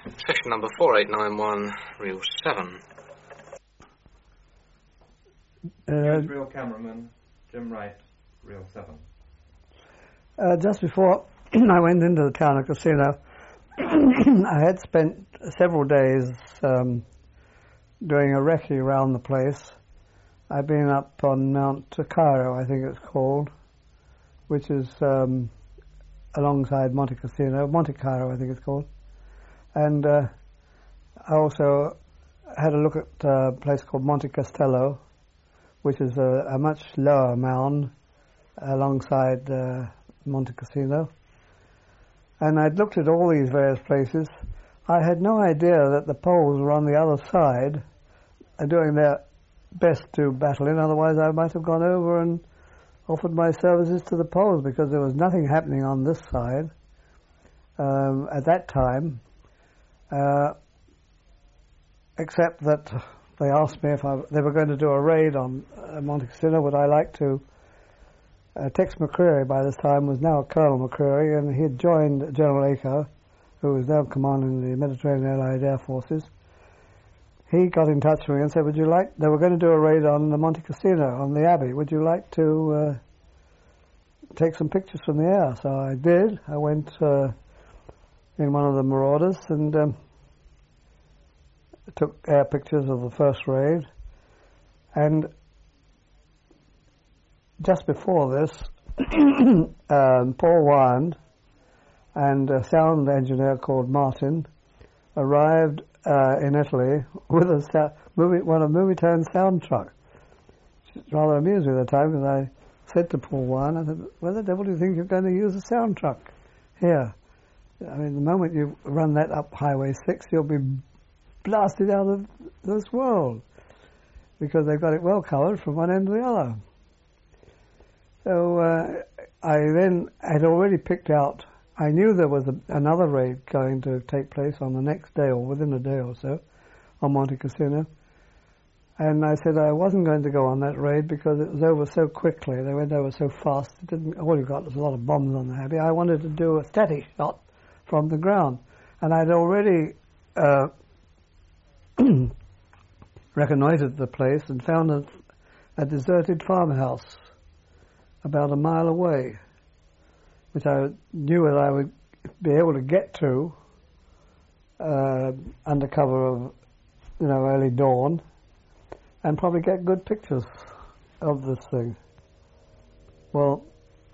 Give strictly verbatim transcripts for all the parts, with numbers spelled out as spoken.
Section number four eight nine one, reel seven. Uh, reel cameraman, Jim Wright, reel seven. Uh, just before I went into the town of Casino, I had spent several days um, doing a recce around the place. I've been up on Mount Cairo, I think it's called, which is um, alongside Monte Cassino, Monte Cairo I think it's called. And uh, I also had a look at a place called Monte Castello, which is a, a much lower mound alongside uh, Monte Cassino. And I'd looked at all these various places. I had no idea that the Poles were on the other side uh, doing their best to battle in, otherwise I might have gone over and offered my services to the Poles, because there was nothing happening on this side um, at that time, uh, except that they asked me if I, they were going to do a raid on uh, Monte Cassino. Would I like to? Uh, Tex McCreary by this time was now Colonel McCreary, and he had joined General Aker, who was now commanding the Mediterranean Allied Air Forces. He got in touch with me and said, would you like, they were going to do a raid on the Monte Cassino, on the Abbey, would you like to uh, take some pictures from the air? So I did. I went uh, in one of the Marauders and um, took air pictures of the first raid. And just before this, um, Paul Wyand and a sound engineer called Martin arrived uh, in Italy with a sa- movie, one of Movietone's sound truck. Which rather amused me at the time, because I said to Paul Wyand, I said, where the devil do you think you're going to use a sound truck here? I mean, the moment you run that up Highway six, you'll be blasted out of this world, because they've got it well covered from one end to the other. So uh, I then had already picked out, I knew there was a, another raid going to take place on the next day or within a day or so on Monte Cassino. And I said I wasn't going to go on that raid because it was over so quickly. They went over so fast. It didn't, all you got was a lot of bombs on the Abbey. I wanted to do a static shot from the ground. And I'd already uh, reconnoitred the place and found a, a deserted farmhouse about a mile away, which I knew that I would be able to get to uh, under cover of, you know, early dawn, and probably get good pictures of this thing. Well,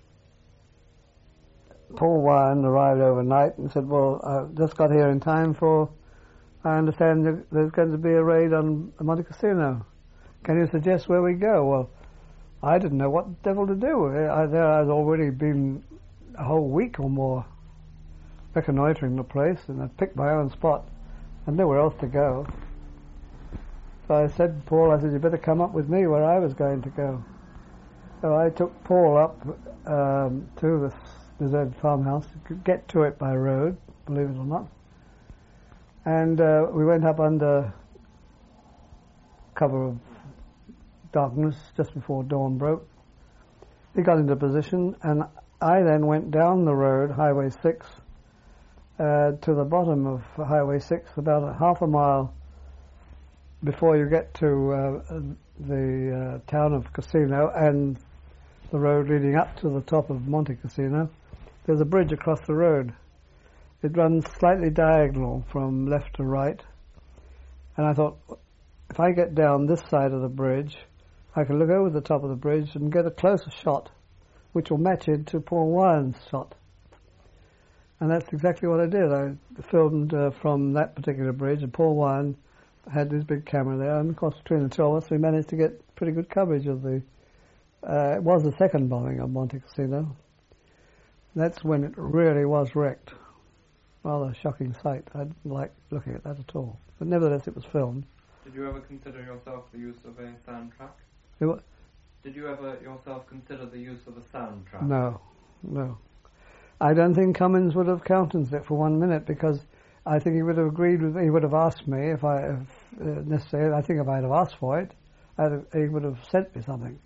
Paul Wyand arrived overnight and said, well, I just got here in time for, I understand there's going to be a raid on Monte Cassino. Can you suggest where we go? Well, I didn't know what the devil to do. I, there I'd already been a whole week or more reconnoitering the place, and I picked my own spot and nowhere else to go. So I said to Paul, I said, you better come up with me where I was going to go. So I took Paul up um, to this deserted farmhouse, could get to it by road, believe it or not. And uh, we went up under cover of darkness just before dawn broke. He got into position, and I then went down the road, Highway six, uh, to the bottom of Highway six, about a half a mile before you get to uh, the uh, town of Cassino and the road leading up to the top of Monte Cassino. There's a bridge across the road. It runs slightly diagonal from left to right, and I thought, if I get down this side of the bridge, I can look over the top of the bridge and get a closer shot, which will match into Paul Wyand's shot. And that's exactly what I did. I filmed uh, from that particular bridge, and Paul Wyand had his big camera there, and of course between the two of us we managed to get pretty good coverage of the, uh, it was the second bombing of Monte Cassino. That's when it really was wrecked. Rather a shocking sight. I didn't like looking at that at all. But nevertheless it was filmed. Did you ever consider yourself the use of a soundtrack? It Did you ever yourself consider the use of a soundtrack? No, no. I don't think Cummins would have countenanced it for one minute, because I think he would have agreed with me. He would have asked me if I, if, uh, necessarily, I think if I'd have asked for it, I'd have, he would have sent me something.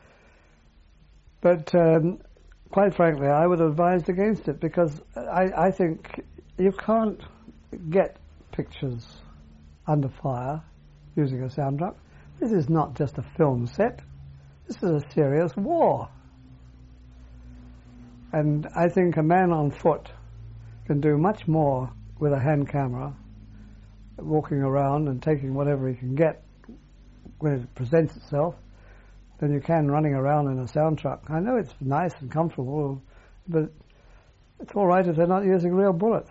But um, quite frankly, I would have advised against it, because I, I think you can't get pictures under fire using a sound truck. This is not just a film set. This is a serious war. And I think a man on foot can do much more with a hand camera, walking around and taking whatever he can get when it presents itself, than you can running around in a sound truck. I know it's nice and comfortable, but it's all right if they're not using real bullets.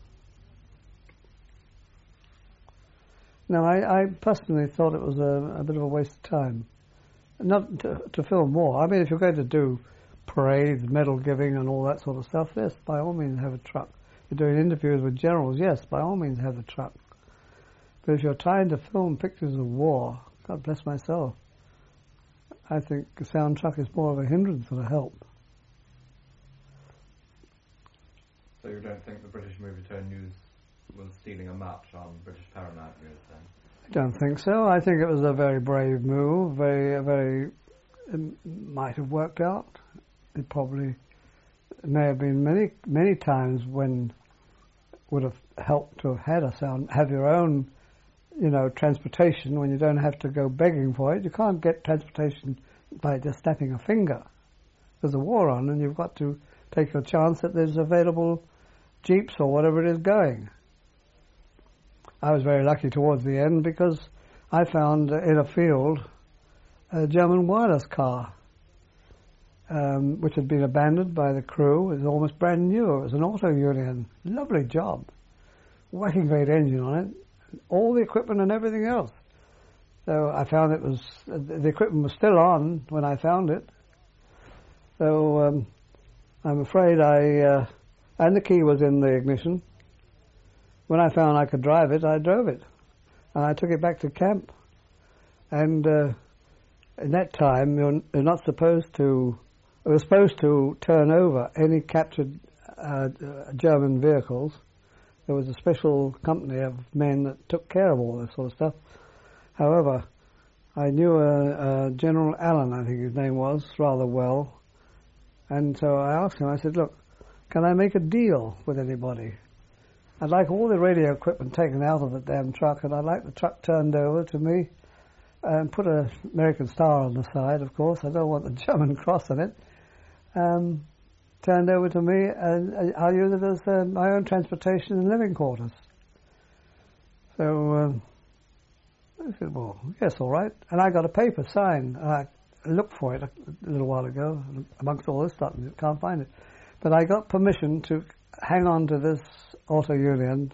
No, I, I personally thought it was a, a bit of a waste of time. Not to, to film war. I mean, if you're going to do parades, medal giving and all that sort of stuff, yes, by all means have a truck. If you're doing interviews with generals, yes, by all means have a truck. But if you're trying to film pictures of war, God bless my soul, I think a sound truck is more of a hindrance than a help. So you don't think the British Movietone News was stealing a march on British Paramount News then? I don't think so. I think it was a very brave move. Very, very, it might have worked out. It probably may have been many, many times when it would have helped to have had a sound, have your own, you know, transportation when you don't have to go begging for it. You can't get transportation by just snapping a finger. There's a war on, and you've got to take a chance that there's available jeeps or whatever it is going. I was very lucky towards the end because I found in a field a German wireless car, um, which had been abandoned by the crew. It was almost brand new. It was an Auto Union. Lovely job. Whacking great engine on it. All the equipment and everything else. So I found it was, the equipment was still on when I found it. So um, I'm afraid I, uh, and the key was in the ignition. When I found I could drive it, I drove it. And I took it back to camp. And uh, in that time, you're, you're not supposed to, you were supposed to turn over any captured uh, German vehicles. There was a special company of men that took care of all this sort of stuff. However, I knew uh, uh, General Allen, I think his name was, rather well. And so I asked him, I said, look, can I make a deal with anybody? I'd like all the radio equipment taken out of the damn truck, and I'd like the truck turned over to me and put an American star on the side, of course. I don't want the German cross on it. Um, turned over to me, and I'll use it as uh, my own transportation and living quarters. So um, I said, well, yes, all right. And I got a paper signed. I looked for it a little while ago, amongst all this stuff, and can't find it. But I got permission to hang on to this Auto Union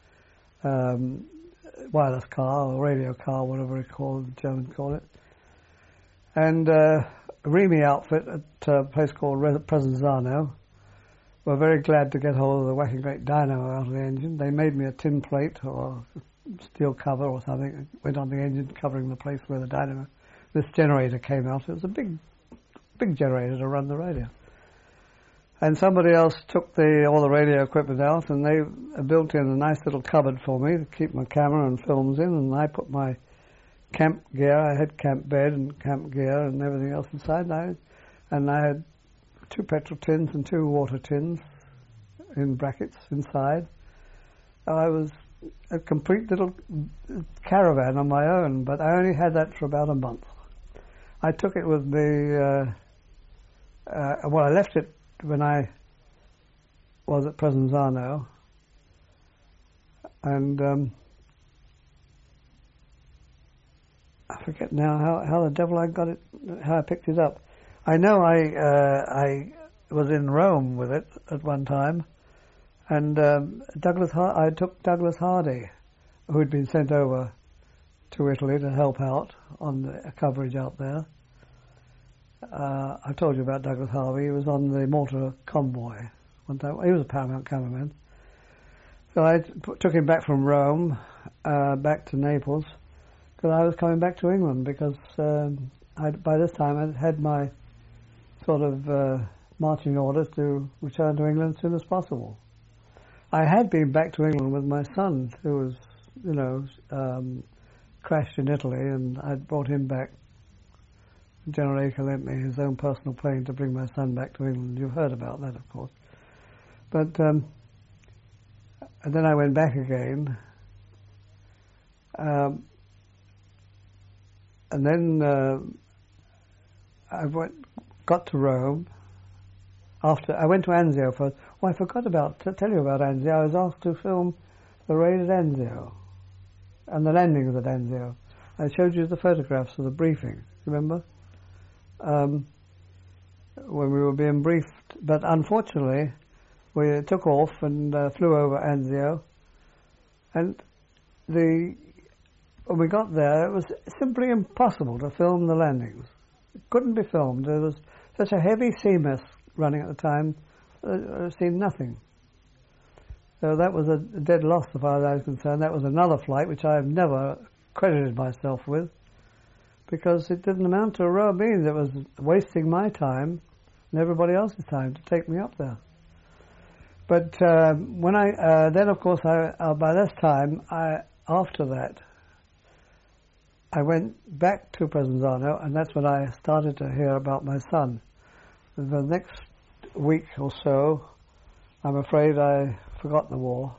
um, wireless car or radio car, whatever it's called, the Germans call it. And uh, Remy outfit at a place called Presenzano were very glad to get hold of the whacking great dynamo out of the engine. They made me a tin plate or a steel cover or something, went on the engine covering the place where the dynamo, this generator came out. It was a big, big generator to run the radio. And somebody else took the all the radio equipment out, and they built in a nice little cupboard for me to keep my camera and films in, and I put my camp gear. I had camp bed and camp gear and everything else inside. And I, and I had two petrol tins and two water tins in brackets inside. I was a complete little caravan on my own, but I only had that for about a month. I took it with me, uh, uh, well, I left it when I was at Presenzano, and um, I forget now how, how the devil I got it, how I picked it up. I know I uh, I was in Rome with it at one time, and um, Douglas Har- I took Douglas Hardy, who had been sent over to Italy to help out on the coverage out there. Uh, I told you about Douglas Harvey. He was on the Malta convoy one time. He was a Paramount cameraman. So I t- took him back from Rome, uh, back to Naples, because I was coming back to England because um, I'd, by this time I'd had my sort of uh, marching orders to return to England as soon as possible. I had been back to England with my son, who was, you know, um, crashed in Italy, and I'd brought him back. General Acre lent me his own personal plane to bring my son back to England. You've heard about that, of course. But um, and then I went back again, Um, and then uh, I went, got to Rome. After I went to Anzio first. Oh, I forgot about to tell you about Anzio. I was asked to film the raid at Anzio and the landings at Anzio. I showed you the photographs of the briefing. Remember? Um, when we were being briefed, but unfortunately, we took off and uh, flew over Anzio, and the when we got there, it was simply impossible to film the landings. It couldn't be filmed. There was such a heavy sea mist running at the time, uh, I've seen nothing. So that was a dead loss as far as I was concerned. That was another flight which I have never credited myself with, because it didn't amount to a row of beans. It was wasting my time and everybody else's time to take me up there. But uh, when I uh, then, of course, I, uh, by this time, I after that, I went back to Provenzano, and that's when I started to hear about my son. The next week or so, I'm afraid I forgot the war.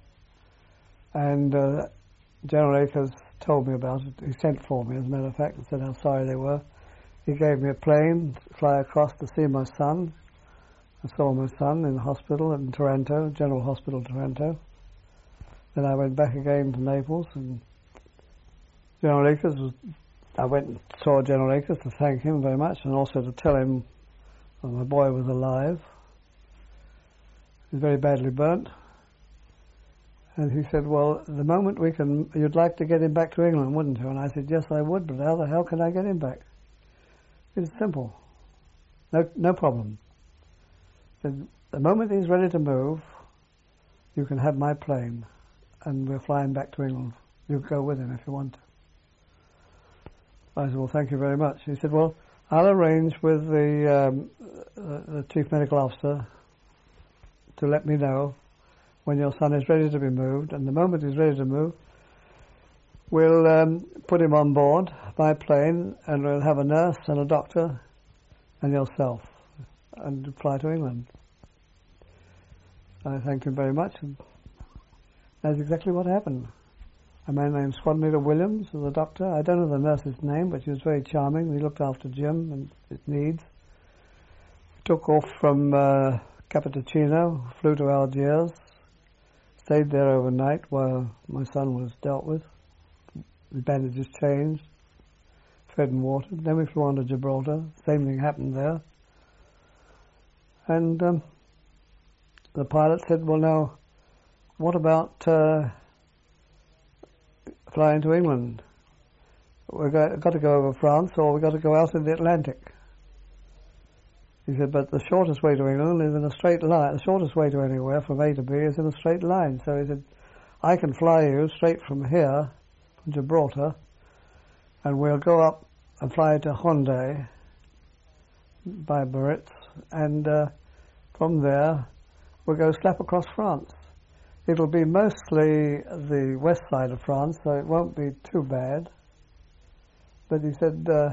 And uh, General Akers told me about it. He sent for me, as a matter of fact, and said how sorry they were. He gave me a plane to fly across to see my son. I saw my son in the hospital in Taranto, General Hospital Taranto. Then I went back again to Naples, and General Akers was, I went and saw General Akers to thank him very much, and also to tell him that my boy was alive. He was very badly burnt. And he said, well, the moment we can, you'd like to get him back to England, wouldn't you? And I said, yes, I would, but how the hell can I get him back? It's simple. No, no problem. Said, the moment he's ready to move, you can have my plane, and we're flying back to England. You go with him if you want to. I said, well, thank you very much. He said, well, I'll arrange with the, um, the, the chief medical officer to let me know when your son is ready to be moved, and the moment he's ready to move, we'll um, put him on board my plane, and we'll have a nurse and a doctor and yourself, and fly to England. I thanked him very much, and that's exactly what happened. A man named Squadrinator Williams was the doctor. I don't know the nurse's name, but she was very charming. He looked after Jim and his needs. Took off from uh, Capitocino, flew to Algiers, stayed there overnight while my son was dealt with. The bandages changed, fed and watered. Then we flew on to Gibraltar. Same thing happened there. And um, the pilot said, well, now, what about uh, flying to England? We've got, got to go over France, or we've got to go out in the Atlantic. He said, but the shortest way to England is in a straight line. The shortest way to anywhere from A to B is in a straight line. So he said, I can fly you straight from here, from Gibraltar, and we'll go up and fly to Hendaye by Biarritz, and uh, from there we'll go slap across France. It'll be mostly the west side of France, so it won't be too bad. But he said, uh,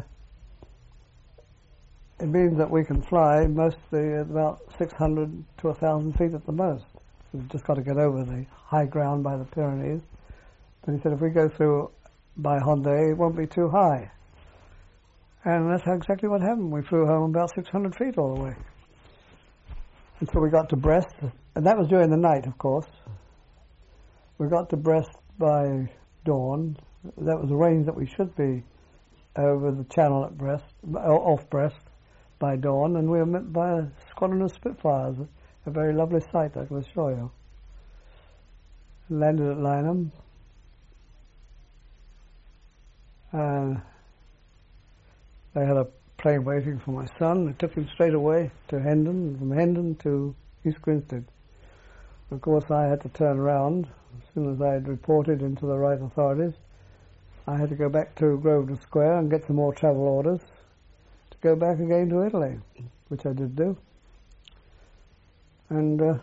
it means that we can fly mostly at about six hundred to one thousand feet at the most. We've just got to get over the high ground by the Pyrenees. But he said if we go through by Hendaye, it won't be too high. And that's exactly what happened. We flew home about six hundred feet all the way. Until we got to Brest, and that was during the night, of course. We got to Brest by dawn. That was arranged that we should be over the channel at Brest, off Brest, by dawn, and we were met by a squadron of Spitfires, a very lovely sight, I can assure you. Landed at Lyneham. Uh, they had a plane waiting for my son. They took him straight away to Hendon, and from Hendon to East Grinstead. Of course, I had to turn around as soon as I had reported into the right authorities. I had to go back to Grosvenor Square and get some more travel orders to go back again to Italy, which I did do. And uh,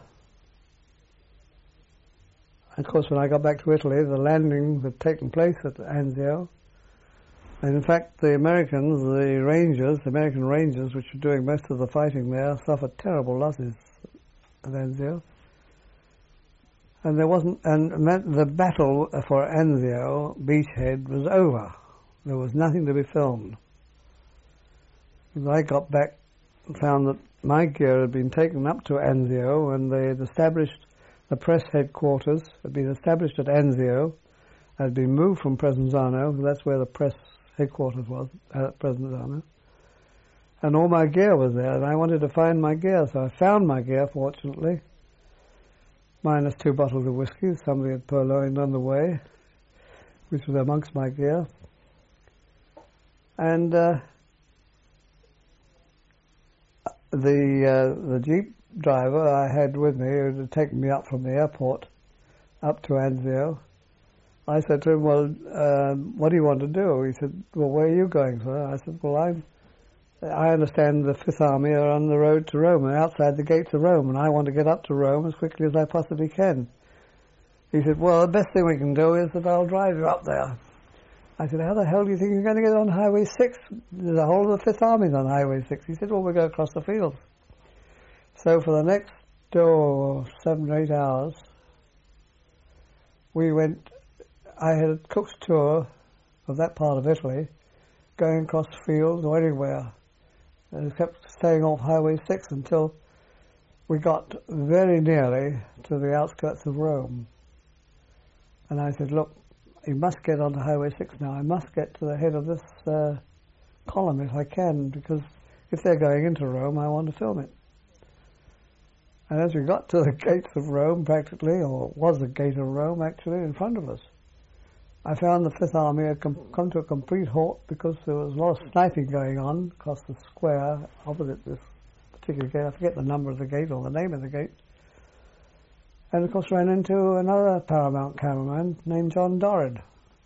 of course, when I got back to Italy, the landing had taken place at Anzio. And in fact, the Americans, the Rangers, the American Rangers, which were doing most of the fighting there, suffered terrible losses at Anzio. And there wasn't, and the battle for Anzio beachhead was over. There was nothing to be filmed. As I got back and found that my gear had been taken up to Anzio, and they had established the press headquarters, had been established at Anzio, had been moved from Presenzano, that's where the press headquarters was, at Presenzano. And all my gear was there, and I wanted to find my gear, so I found my gear, fortunately, minus two bottles of whiskey somebody had purloined on the way, which was amongst my gear. And uh, the uh, the jeep driver I had with me, who had taken me up from the airport up to Anzio, I said to him, well, um, what do you want to do? He said, well, where are you going, sir? I said, well, I'm I understand the Fifth Army are on the road to Rome, and outside the gates of Rome, and I want to get up to Rome as quickly as I possibly can. He said, well, the best thing we can do is that I'll drive you up there. I said, how the hell do you think you're going to get on Highway six? There's a whole of the Fifth Army's on Highway six. He said, well, we'll go across the fields. So for the next oh, seven or eight hours, we went, I had a cook's tour of that part of Italy, going across fields or anywhere. And kept staying off Highway six until we got very nearly to the outskirts of Rome. And I said, look, you must get onto Highway six now. I must get to the head of this uh, column if I can, because if they're going into Rome, I want to film it. And as we got to the gates of Rome, practically, or was the gate of Rome actually in front of us, I found the Fifth Army had com- come to a complete halt because there was a lot of sniping going on across the square opposite this particular gate. I forget the number of the gate or the name of the gate. And of course ran into another Paramount cameraman named John Dorrid.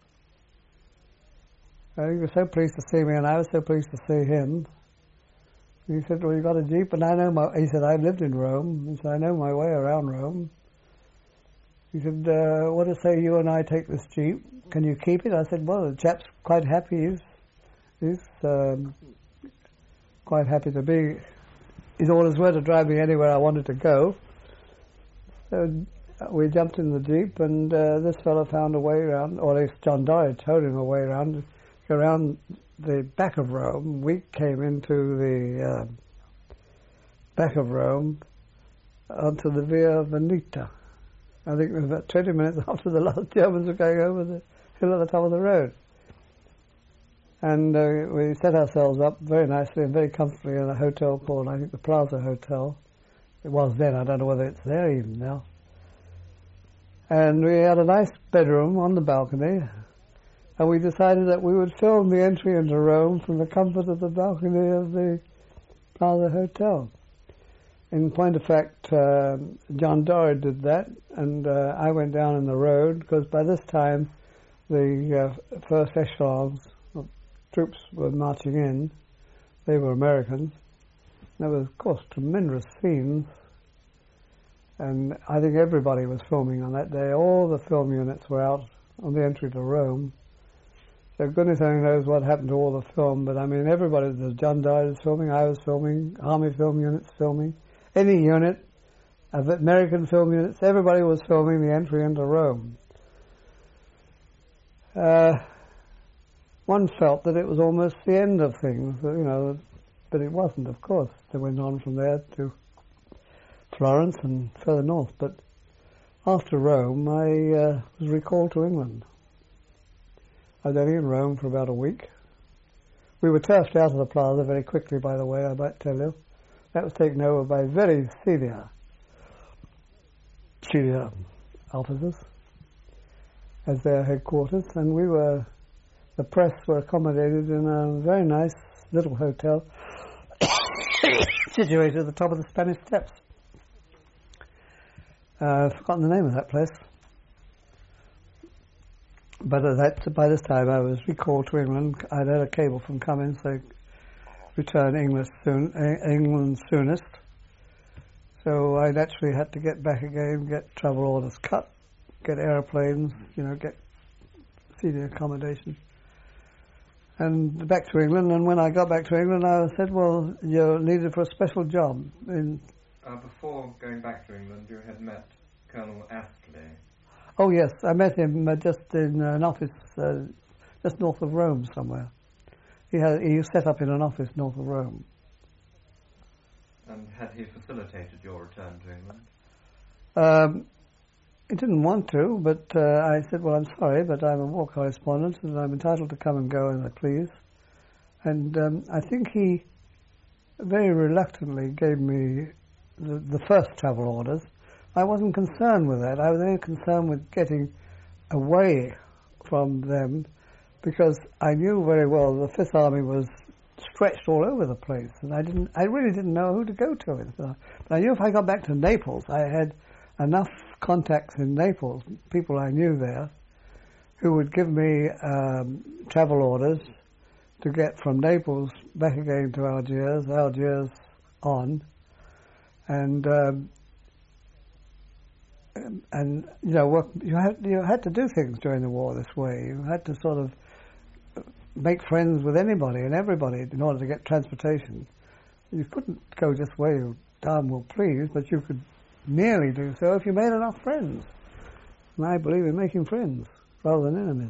And he was so pleased to see me, and I was so pleased to see him. He said, well, you got a Jeep? And I know my, he said, I've lived in Rome. He said, I know my way around Rome. He said, uh, what do you say you and I take this Jeep? Can you keep it? I said, well, the chap's quite happy. He's, he's um, quite happy to be. His orders were to drive me anywhere I wanted to go. So we jumped in the Jeep, and uh, this fellow found a way around, or at least John Dorrid showed him a way around, around the back of Rome. We came into the uh, back of Rome onto the Via Veneta. I think it was about twenty minutes after the last Germans were going over the hill at the top of the road. And uh, we set ourselves up very nicely and very comfortably in a hotel called, I think, the Plaza Hotel. It was then, I don't know whether it's there even now. And we had a nice bedroom on the balcony, and we decided that we would film the entry into Rome from the comfort of the balcony of the Plaza Hotel. In point of fact, uh, John Dorrid did that, and uh, I went down in the road, because by this time the uh, first echelons of troops were marching in. They were Americans. There was, of course, tremendous scenes, and I think everybody was filming on that day. All the film units were out on the entry to Rome. So goodness only knows what happened to all the film, but I mean, everybody, the John Dorrid was filming, I was filming, Army film units filming. Any unit of American film units, everybody was filming the entry into Rome. Uh, one felt that it was almost the end of things, you know, but it wasn't, of course. They went on from there to Florence and further north. But after Rome, I uh, was recalled to England. I was only in Rome for about a week. We were turfed out of the plaza very quickly, by the way, I might tell you. That was taken over by very senior, senior officers as their headquarters, and we were, the press were accommodated in a very nice little hotel situated at the top of the Spanish Steps. Uh, I've forgotten the name of that place. But uh, that, by this time I was recalled to England. I'd had a cable from Cummins, so return England, soon, England soonest. So I naturally had to get back again, get travel orders cut, get aeroplanes, you know, get senior accommodation. And back to England, and when I got back to England, I said, well, you're needed for a special job. In uh, before going back to England, you had met Colonel Astley? Oh yes, I met him uh, just in an office uh, just north of Rome somewhere. He had he was set up in an office north of Rome. And had he facilitated your return to England? Um, he didn't want to, but uh, I said, well, I'm sorry, but I'm a war correspondent and I'm entitled to come and go as I please. And um, I think he very reluctantly gave me the, the first travel orders. I wasn't concerned with that. I was only concerned with getting away from them because I knew very well the Fifth Army was stretched all over the place, and I didn't. I really didn't know who to go to. But I knew if I got back to Naples, I had enough contacts in Naples, people I knew there, who would give me um, travel orders to get from Naples back again to Algiers, Algiers on, and um, and you know work, you had you had to do things during the war this way. You had to sort of make friends with anybody and everybody in order to get transportation. You couldn't go just where you darn well please, but you could nearly do so if you made enough friends. And I believe in making friends rather than enemies.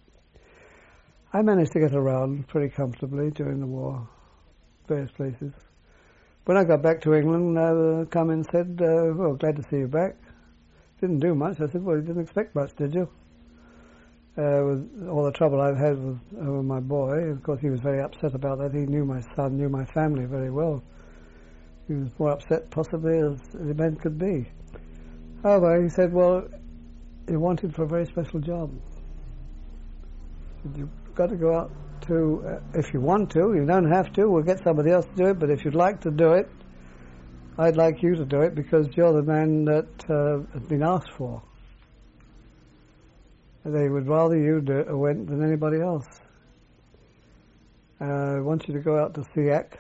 I managed to get around pretty comfortably during the war, various places. When I got back to England, uh, come and said, uh, well, glad to see you back. Didn't do much. I said, well, you didn't expect much, did you? Uh, with all the trouble I've had with over my boy. Of course, he was very upset about that. He knew my son, knew my family very well. He was more upset, possibly, as a man could be. However, he said, well, you're wanted for a very special job. You've got to go out to, uh, if you want to, you don't have to, we'll get somebody else to do it, but if you'd like to do it, I'd like you to do it because you're the man that uh, has been asked for. They would rather you do it went than anybody else. Uh, I want you to go out to SEAC,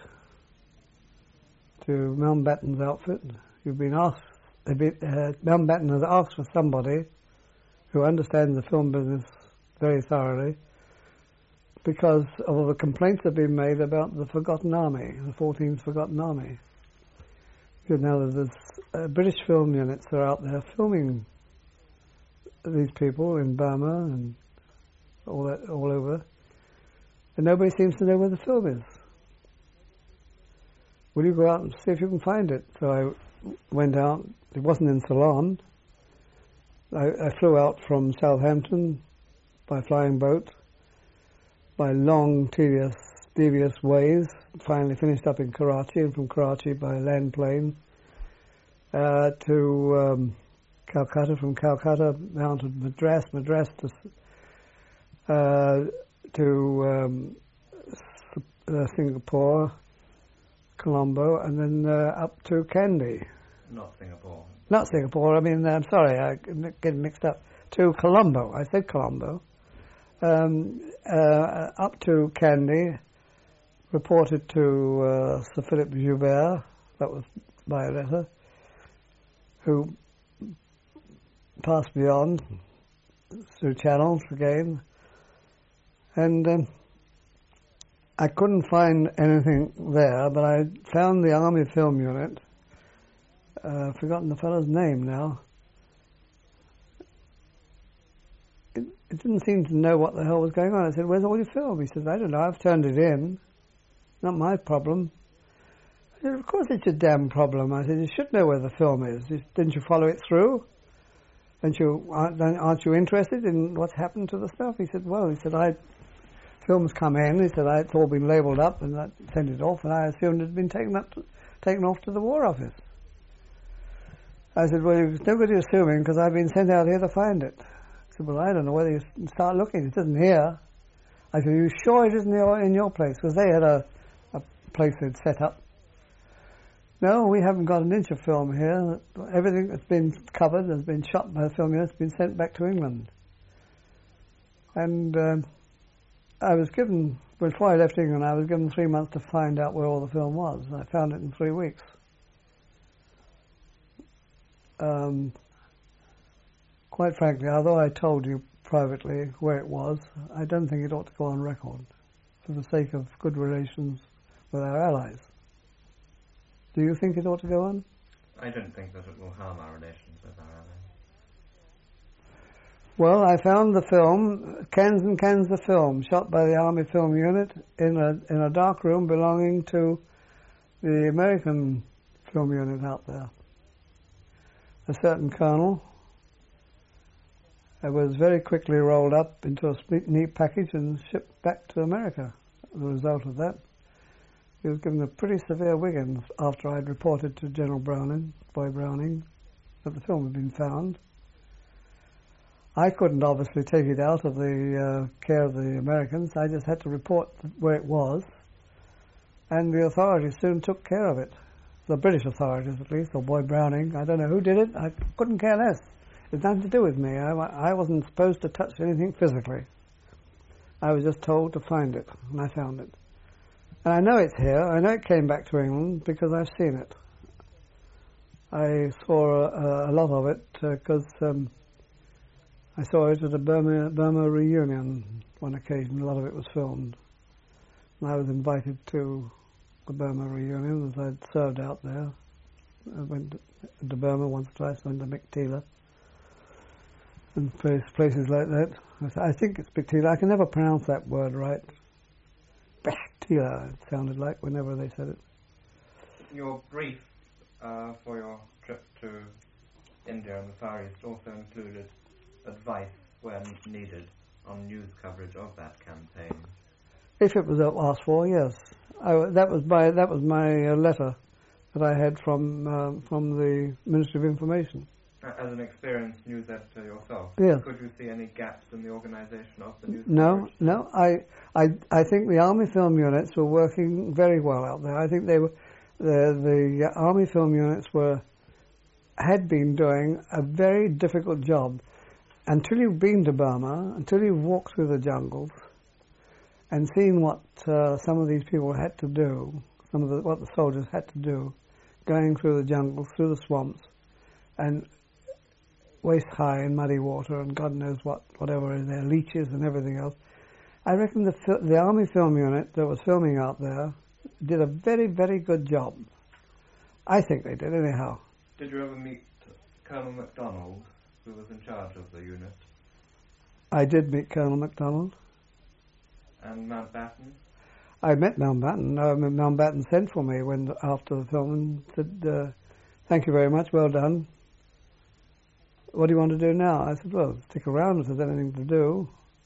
to Mountbatten's outfit. You've been asked, uh, Mountbatten has asked for somebody who understands the film business very thoroughly because of all the complaints that have been made about the Forgotten Army, the fourteenth Forgotten Army. Because now there's uh, British film units are out there filming these people in Burma and all that, all over, and nobody seems to know where the film is. Will you go out and see if you can find it? So I went out. It wasn't in Ceylon. I, I flew out from Southampton by flying boat, by long, tedious, devious ways. Finally finished up in Karachi, and from Karachi by land plane uh, to um, Calcutta. From Calcutta, mounted Madras, Madras to uh, to um, uh, Singapore, Colombo, and then uh, up to Kandy. Not Singapore. Not Singapore. I mean, I'm sorry, I get mixed up. To Colombo. I said Colombo. Um, uh, up to Kandy. Reported to uh, Sir Philip Joubert. That was by letter. Who passed beyond through channels again, and um, I couldn't find anything there, but I found the Army Film Unit. Uh, I've forgotten the fellow's name now. It, it didn't seem to know what the hell was going on. I said, where's all your film? He said, I don't know, I've turned it in. Not my problem. I said, of course it's your damn problem. I said, you should know where the film is. Didn't you follow it through? Don't you, aren't, aren't you interested in what's happened to the stuff? He said, well, he said, I, films come in, he said, I, it's all been labelled up and I sent it off, and I assumed it had been taken up, to, taken off to the War Office. I said, well, there's nobody assuming because I've been sent out here to find it. He said, well, I don't know whether you start looking, it isn't here. I said, are you sure it isn't in your place? Because they had a, a place they'd set up. No, we haven't got an inch of film here. Everything that's been covered has been shot by the film unit, has been sent back to England. And um, I was given, before I left England, I was given three months to find out where all the film was. And I found it in three weeks. Um, quite frankly, although I told you privately where it was, I don't think it ought to go on record for the sake of good relations with our allies. Do you think it ought to go on? I don't think that it will harm our relations with our allies. Well, I found the film, cans and cans of film, shot by the Army Film Unit in a in a dark room belonging to the American Film Unit out there. A certain colonel. It was very quickly rolled up into a neat package and shipped back to America. As a result of that, he was given a pretty severe wigging after I'd reported to General Browning, Boy Browning, that the film had been found. I couldn't obviously take it out of the uh, care of the Americans. I just had to report where it was, and the authorities soon took care of it. The British authorities, at least, or Boy Browning. I don't know who did it. I couldn't care less. It had nothing to do with me. I, I wasn't supposed to touch anything physically. I was just told to find it, and I found it. And I know it's here. I know it came back to England because I've seen it. I saw a, a lot of it because uh, um, I saw it at a Burma, Burma reunion one occasion. A lot of it was filmed. And I was invited to the Burma reunion as I'd served out there. I went to Burma once or twice, went to Miktila and places like that. I think it's Miktila. I can never pronounce that word right. Miktila, it sounded like whenever they said it. Your brief uh, for your trip to India and the Far East also included advice where needed on news coverage of that campaign. If it was asked for, yes. I, that was my that was my uh, letter that I had from uh, from the Ministry of Information. As an experienced news editor yourself, yes. Could you see any gaps in the organisation of the news No, coverage? no. I, I I think the Army film units were working very well out there. I think they were the the Army film units were had been doing a very difficult job until you've been to Burma, until you've walked through the jungles and seen what uh, some of these people had to do, some of the, what the soldiers had to do, going through the jungles, through the swamps, and waist high in muddy water, and God knows what, whatever in there, leeches and everything else. I reckon the the Army Film Unit that was filming out there did a very, very good job. I think they did, anyhow. Did you ever meet Colonel MacDonald, who was in charge of the unit? I did meet Colonel MacDonald. And Mountbatten? I met Mountbatten. Uh, Mountbatten sent for me when after the film and said, uh, "Thank you very much, well done. What do you want to do now?" I said, "Well, stick around if there's anything to do."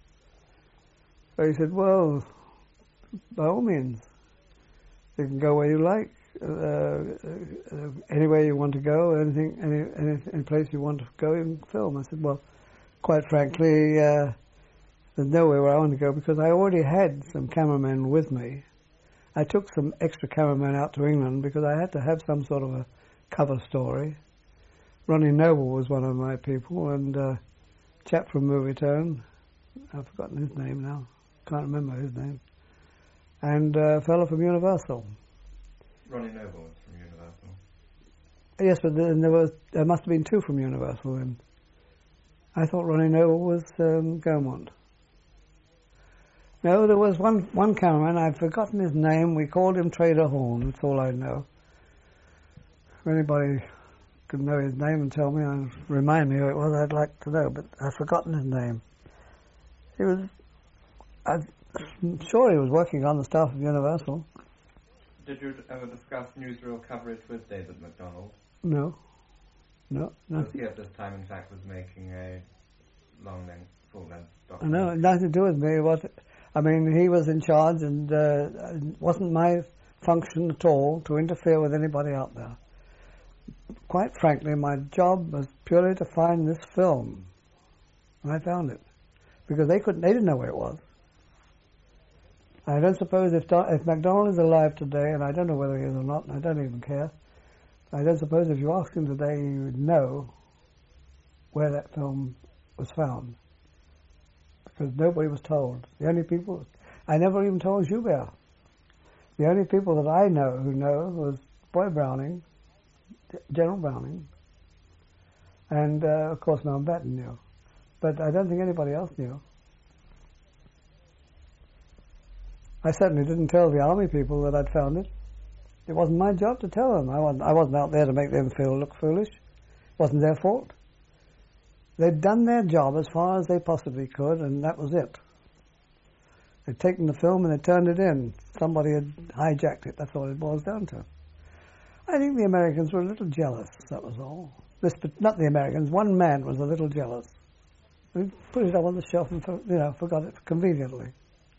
So he said, "Well, by all means, you can go where you like, uh, uh, anywhere you want to go, anything, any, any, any place you want to go and film." I said, "Well, quite frankly, uh, there's nowhere where I want to go because I already had some cameramen with me. I took some extra cameramen out to England because I had to have some sort of a cover story. Ronnie Noble was one of my people, and uh, a chap from Movietone, I've forgotten his name now, can't remember his name, and uh, a fellow from Universal." Ronnie Noble was from Universal. Yes, but then there was there must have been two from Universal then. I thought Ronnie Noble was um, Gaumont. No, there was one one cameraman. I've forgotten his name. We called him Trader Horn. That's all I know. If anybody could know his name and tell me and remind me who it was, I'd like to know. But I've forgotten his name. He was. I'm sure he was working on the staff of Universal. Did you ever discuss newsreel coverage with David MacDonald? No. No. Because he at this time, in fact, was making a long-length, full-length documentary. No, nothing to do with me. What? I mean, he was in charge, and uh, it wasn't my function at all to interfere with anybody out there. Quite frankly, my job was purely to find this film, and I found it because they couldn't. They didn't know where it was. I don't suppose if Do- if MacDonald is alive today, and I don't know whether he is or not, and I don't even care. I don't suppose if you ask him today, he would know where that film was found. Because nobody was told. The only people, I never even told Joubert. The only people that I know who know was Boy Browning, General Browning, and uh, of course Mountbatten knew. But I don't think anybody else knew. I certainly didn't tell the army people that I'd found it. It wasn't my job to tell them. I wasn't, I wasn't out there to make them feel look foolish. It wasn't their fault. They'd done their job as far as they possibly could, and that was it. They'd taken the film and they turned it in. Somebody had hijacked it. That's all it boils down to. I think the Americans were a little jealous, that was all. This, but not the Americans. One man was a little jealous. We put it up on the shelf and, you know, forgot it conveniently.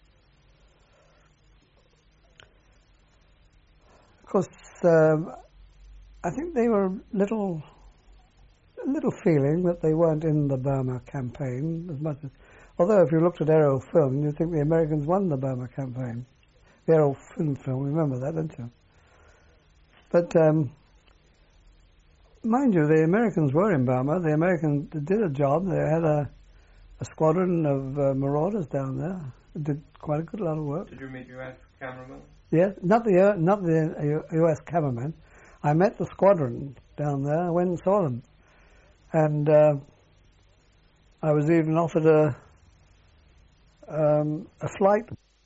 Of course, um, I think they were little, a little feeling that they weren't in the Burma campaign as much as. Although, if you looked at Errol Film, you'd think the Americans won the Burma campaign. The Errol Film film, remember that, don't you? But um, mind you, the Americans were in Burma. The Americans did a job. They had a, a squadron of uh, marauders down there. They did quite a good lot of work. Did you meet U S cameramen? Yes, not the uh, not the uh, U S cameramen. I met the squadron down there. I went and saw them, and uh, I was even offered a um, a flight